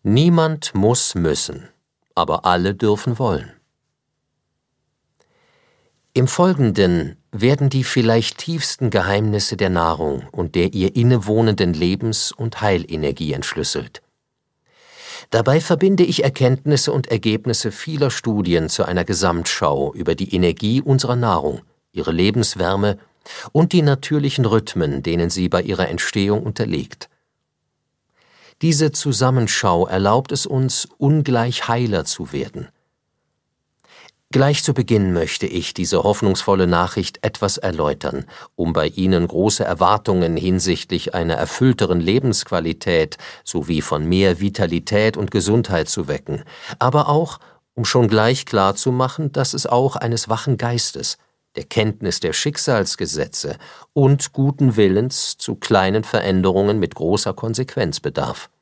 Niemand muss müssen, aber alle dürfen wollen. Im Folgenden werden die vielleicht tiefsten Geheimnisse der Nahrung und der ihr innewohnenden Lebens- und Heilenergie entschlüsselt. Dabei verbinde ich Erkenntnisse und Ergebnisse vieler Studien zu einer Gesamtschau über die Energie unserer Nahrung, ihre Lebenswärme und die natürlichen Rhythmen, denen sie bei ihrer Entstehung unterliegt. Diese Zusammenschau erlaubt es uns, ungleich heiler zu werden. Gleich zu Beginn möchte ich diese hoffnungsvolle Nachricht etwas erläutern, um bei Ihnen große Erwartungen hinsichtlich einer erfüllteren Lebensqualität sowie von mehr Vitalität und Gesundheit zu wecken, aber auch, um schon gleich klarzumachen, dass es auch eines wachen Geistes, der Kenntnis der Schicksalsgesetze und guten Willens zu kleinen Veränderungen mit großer Konsequenz bedarf.